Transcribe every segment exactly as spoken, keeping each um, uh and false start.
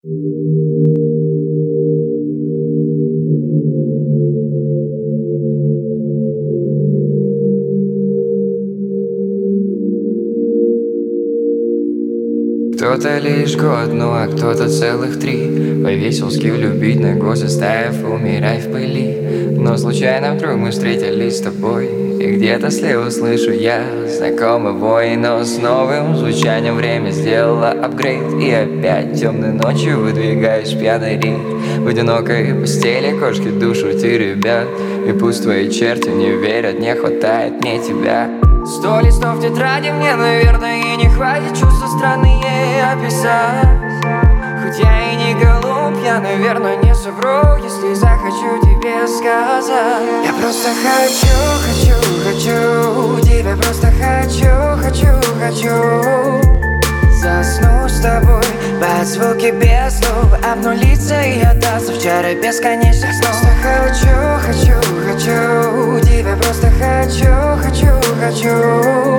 Кто-то лишь год, ну а кто-то целых три. Повесился любить на год, заставив умирать в пыли. Но случайно вдруг мы встретились с тобой, и где-то слева слышу я знакомый вой. Но с новым звучанием время сделало апгрейд. И опять темной ночью выдвигаюсь в пьяный рейд. В одинокой постели кошки душу теребят, и пусть твои черти не верят, не хватает мне тебя. Сто листов тетради мне, наверное, и не хватит. Чувства странные описать. Хоть я и не голубь, я, наверное, не совру, если захочу тебе сказать. Я просто хочу, хочу, хочу тебя, просто хочу, хочу, хочу заснуть с тобой под звуки без слов, обнулиться и отдаться в чары бесконечных снов. Просто хочу, хочу, хочу тебя, просто хочу, хочу, хочу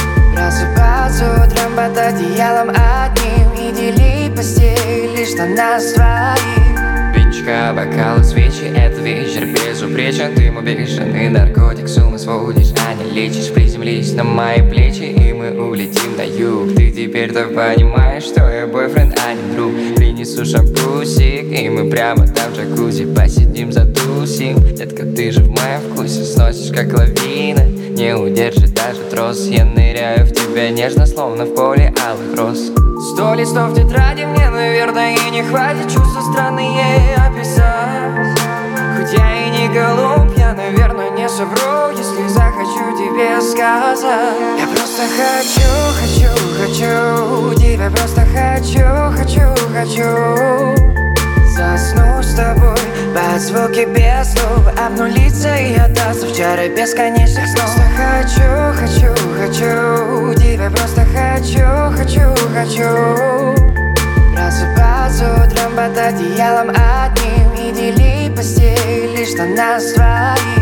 просыпаться утром под одеялом одним и делить постель лишь на нас двоих. Венчика, бокалы, свечи, это вечер безупречен. Ты мой бешеный наркотик, с ума сводишь, а не лечишь. Приземлись на мои плечи, и мы улетим на юг. Ты теперь-то понимаешь, что я бойфренд, а не друг. Принесу шампусик, и мы прямо там в джакузи посидим, затусим. Детка, ты же в моем вкусе, сносишь как лавина. Не удержит даже трос, я ныряю в тебя нежно, словно в поле алых роз. Сто листов тетради мне, наверное, и не хватит. Чувства странные описать. Хоть я и не голубь, я, наверное, не совру, если захочу тебе сказать. Я просто хочу, хочу, хочу тебя, просто хочу, хочу, хочу заснуть с тобой под звуки без слов, обнулиться и отдаться в чары бесконечных снов. Просто хочу, хочу, хочу тебя, просто хочу, хочу, хочу просыпаться утром под одеялом одним и делить постель лишь на нас двоих.